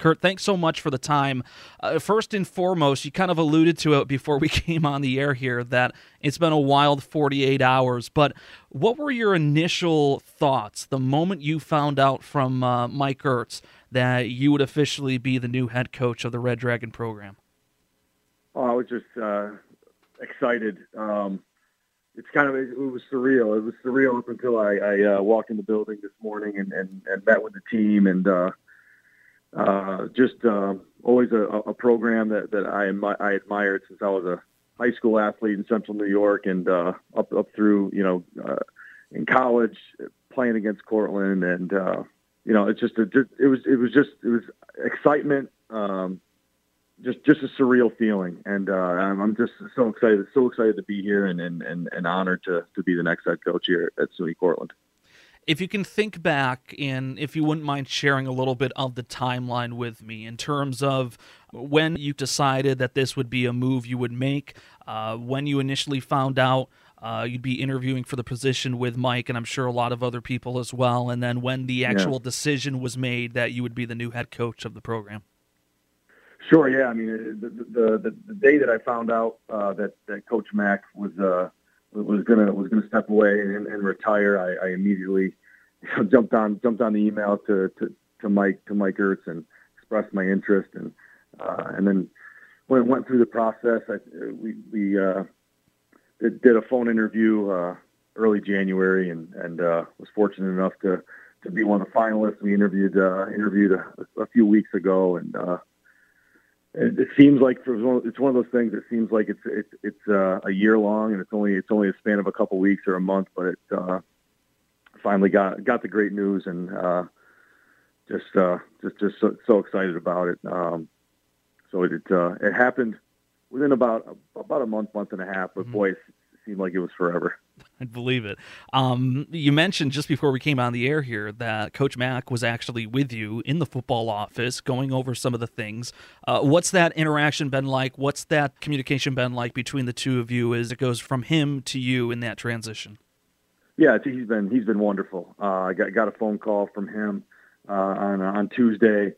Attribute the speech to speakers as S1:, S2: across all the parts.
S1: Kurt, thanks so much for the time. First and foremost, you kind of alluded to it before we came on the air here that it's been a wild 48 hours, but what were your initial thoughts the moment you found out from Mike Ertz that you would officially be the new head coach of the Red Dragon program?
S2: Oh, I was just excited. It was surreal. It was surreal up until I walked in the building this morning and met with the team, and always a program that I admired since I was a high school athlete in Central New York, and up through in college playing against Cortland, and it was excitement. Just a surreal feeling, and I'm just so excited to be here, and honored to be the next head coach here at SUNY Cortland.
S1: If you can think back, and if you wouldn't mind sharing a little bit of the timeline with me in terms of when you decided that this would be a move you would make, when you initially found out you'd be interviewing for the position with Mike, and I'm sure a lot of other people as well, and then when the actual decision was made that you would be the new head coach of the program.
S2: Sure. Yeah. I mean, the day that I found out that Coach Mack was gonna step away and retire, I immediately jumped on the email to Mike Ertz and expressed my interest, and then when it went through the process, we did a phone interview early January, and was fortunate enough to be one of the finalists. We interviewed a few weeks ago, and it seems like it's one of those things that seems like it's a year long, and it's only a span of a couple weeks or a month, but it finally got the great news, and just so excited about it. So it happened within about a month and a half, but boy, it seemed like it was forever.
S1: I believe it. You mentioned just before we came on the air here that Coach Mack was actually with you in the football office going over some of the things. What's that interaction been like? What's that communication been like between the two of you as it goes from him to you in that transition?
S2: Yeah, he's been wonderful. I got a phone call from him on Tuesday,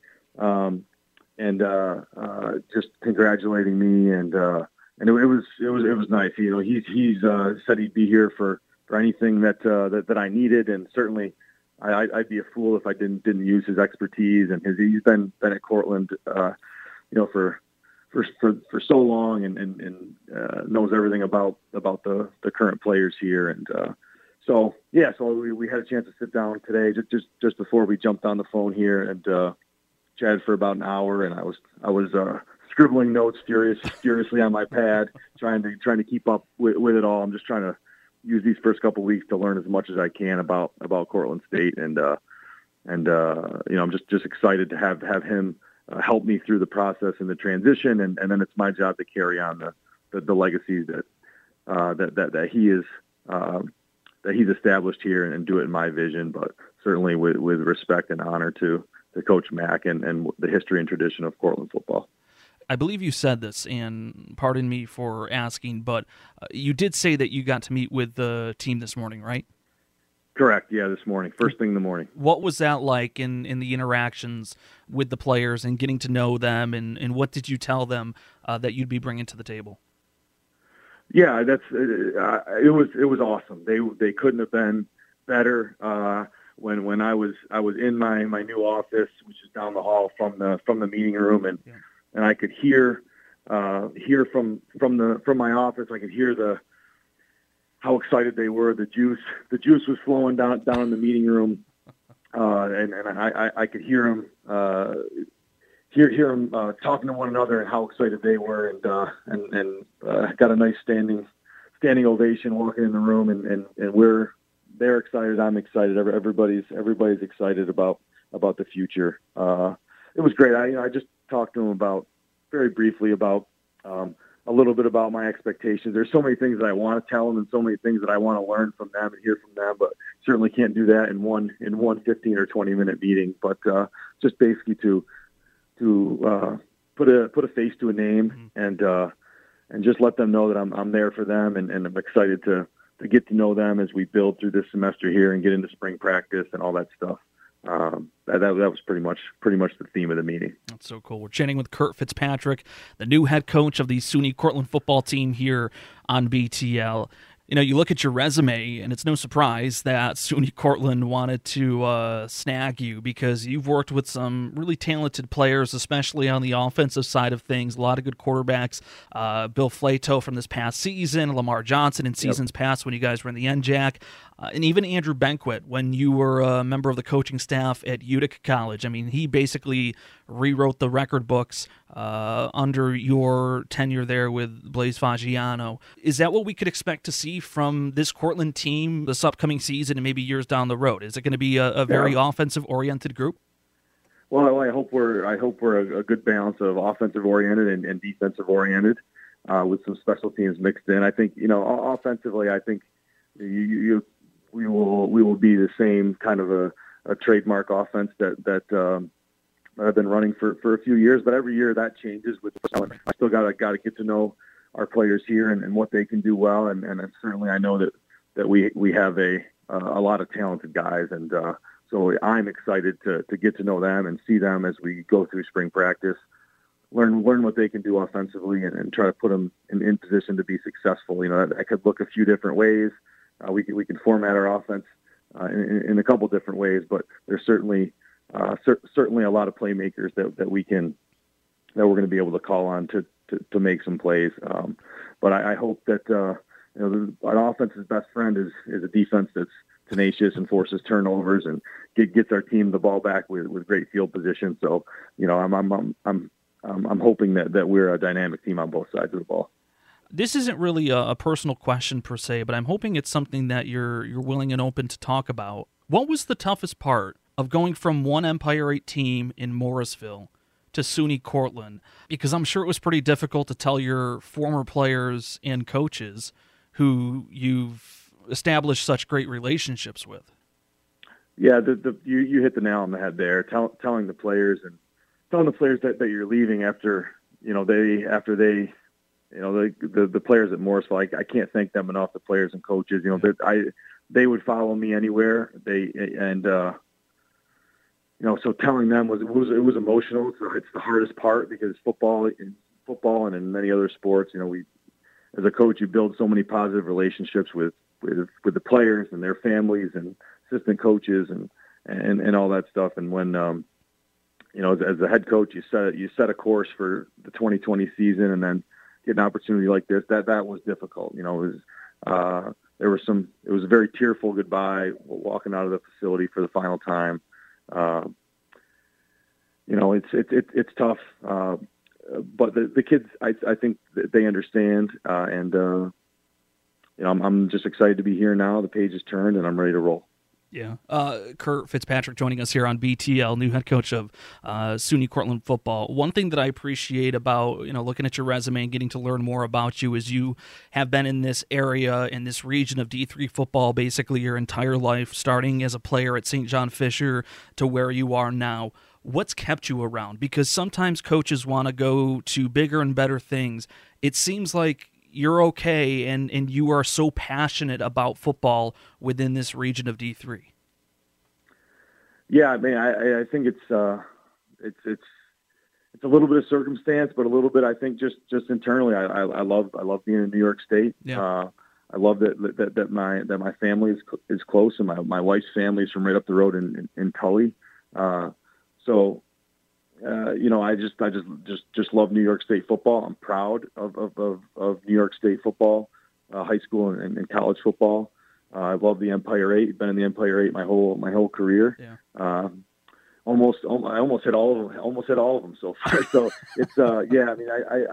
S2: and just congratulating me, and it was nice. He's said he'd be here for anything that I needed, and certainly I'd be a fool if I didn't use his expertise, and he's been at Cortland, for so long, and knows everything about the current players here, and so we had a chance to sit down today just before we jumped on the phone here, and chatted for about an hour, and I was scribbling notes furiously on my pad, trying to keep up with it all. I'm just trying to use these first couple of weeks to learn as much as I can about Cortland State, and I'm just excited to have him help me through the process and the transition, and then it's my job to carry on the legacies that he is that he's established here, and do it in my vision, but certainly with respect and honor to Coach Mack and the history and tradition of Cortland football.
S1: I believe you said this, and pardon me for asking, but you did say that you got to meet with the team this morning, right?
S2: Correct. Yeah, this morning, first thing in the morning.
S1: What was that like in the interactions with the players and getting to know them, and what did you tell them that you'd be bringing to the table?
S2: Yeah, it was awesome. They couldn't have been better. When I was in my new office, which is down the hall from the meeting room, and I could hear from my office. I could hear how excited they were. The juice was flowing down in the meeting room, and I could hear them talking to one another and how excited they were, and got a nice standing ovation walking in the room, and they're excited. I'm excited. Everybody's excited about the future. It was great. I just talked to them very briefly about a little bit about my expectations. There's so many things that I want to tell them, and so many things that I want to learn from them and hear from them, but certainly can't do that in one 15 or 20 minute meeting. But just basically to put a face to a name, and just let them know that I'm there for them, and I'm excited to get to know them as we build through this semester here and get into spring practice and all that stuff. that was pretty much the theme of the meeting.
S1: That's so cool. We're chatting with Curt Fitzpatrick, the new head coach of the SUNY Cortland football team here on BTL. You look at your resume, and it's no surprise that SUNY Cortland wanted to snag you because you've worked with some really talented players, especially on the offensive side of things. A lot of good quarterbacks. Bill Flato from this past season, Lamar Johnson in seasons past when you guys were in the NJAC, and even Andrew Benquit when you were a member of the coaching staff at Utica College. I mean, he basically rewrote the record books under your tenure there with Blaise Faggiano. Is that what we could expect to see from this Cortland team this upcoming season and maybe years down the road? Is it going to be a very offensive-oriented group?
S2: Well, I hope we're a good balance of offensive-oriented and defensive-oriented with some special teams mixed in. I think offensively, I think we will be the same kind of a trademark offense that I've been running for a few years, but every year that changes. I still got to get to know our players here and what they can do well, and certainly I know that we have a lot of talented guys, and so I'm excited to get to know them and see them as we go through spring practice, learn what they can do offensively, and try to put them in position to be successful. That could look a few different ways. We can format our offense in a couple different ways, but there's certainly a lot of playmakers that we're going to be able to call on to make some plays. But I hope that an offense's best friend is a defense that's tenacious and forces turnovers and gets our team the ball back with great field position. So I'm hoping that we're a dynamic team on both sides of the ball.
S1: This isn't really a personal question per se, but I'm hoping it's something that you're willing and open to talk about. What was the toughest part of going from one Empire 8 team in Morrisville to SUNY Cortland? Because I'm sure it was pretty difficult to tell your former players and coaches who you've established such great relationships with.
S2: Yeah, you hit the nail on the head there. Telling the players that you're leaving after the players at Morrisville. I can't thank them enough. The players and coaches, they would follow me anywhere. So telling them it was emotional. So it's the hardest part because football and in many other sports, we as a coach you build so many positive relationships with the players and their families and assistant coaches and all that stuff. And when as a head coach, you set a course for the 2020 season, and then get an opportunity like this. That was difficult. It was a very tearful goodbye walking out of the facility for the final time. It's tough, but the kids, I think they understand, and I'm just excited to be here now. The page is turned, and I'm ready to roll.
S1: Yeah. Curt Fitzpatrick joining us here on BTL, new head coach of SUNY Cortland football. One thing that I appreciate about, looking at your resume and getting to learn more about you is you have been in this area, in this region of D3 football, basically your entire life, starting as a player at St. John Fisher to where you are now. What's kept you around? Because sometimes coaches want to go to bigger and better things. It seems like you're okay, and you are so passionate about football within this region of D3.
S2: Yeah, I mean, I think it's a little bit of circumstance, but a little bit, I think, just internally, I love being in New York State.
S1: Yeah.
S2: I love that my family is close, and my wife's family is from right up the road in Tully. I just love New York State football. I'm proud of New York State football, high school and college football. I love the Empire 8. Been in the Empire 8 my whole career.
S1: Yeah.
S2: I almost hit all of them so far. So it's yeah. I mean,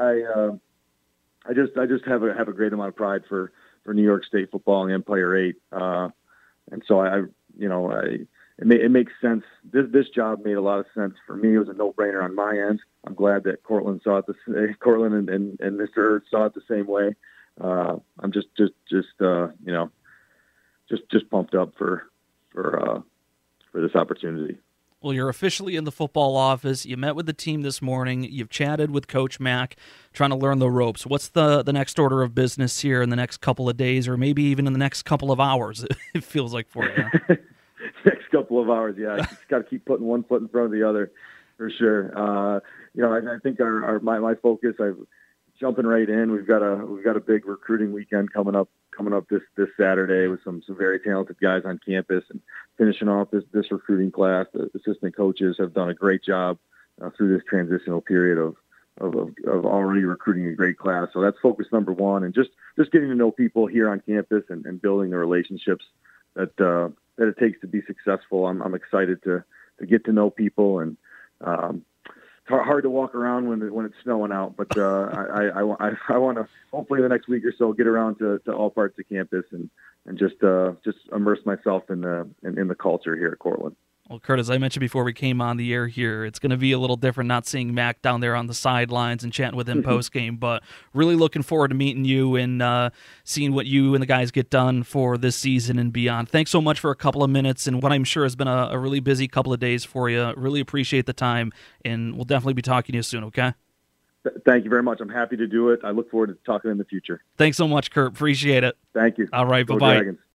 S2: I just have a great amount of pride for New York State football and the Empire 8. And so it makes sense. This job made a lot of sense for me. It was a no-brainer on my end. I'm glad that Cortland Cortland and Mr. Ertz saw it the same way. I'm just pumped up for this opportunity.
S1: Well, you're officially in the football office. You met with the team this morning. You've chatted with Coach Mack, trying to learn the ropes. What's the next order of business here in the next couple of days, or maybe even in the next couple of hours? It feels like for you.
S2: next couple of hours. Yeah, you just got to keep putting one foot in front of the other, for sure. I think my focus. I'm jumping right in. We've got a big recruiting weekend coming up this Saturday with some very talented guys on campus, and finishing off this recruiting class. The assistant coaches have done a great job through this transitional period of already recruiting a great class. So that's focus number one, and just getting to know people here on campus and building the relationships that it takes to be successful. I'm excited to get to know people, and it's hard to walk around when it's snowing out, but I want to hopefully the next week or so get around to all parts of campus and just immerse myself in the culture here at Cortland.
S1: Well, Kurt, as I mentioned before we came on the air here, it's going to be a little different not seeing Mac down there on the sidelines and chatting with him post-game, but really looking forward to meeting you and seeing what you and the guys get done for this season and beyond. Thanks so much for a couple of minutes and what I'm sure has been a really busy couple of days for you. Really appreciate the time, and we'll definitely be talking to you soon, okay?
S2: Thank you very much. I'm happy to do it. I look forward to talking in the future.
S1: Thanks so much, Kurt. Appreciate it.
S2: Thank you.
S1: All right,
S2: Go
S1: bye-bye.
S2: Dragons.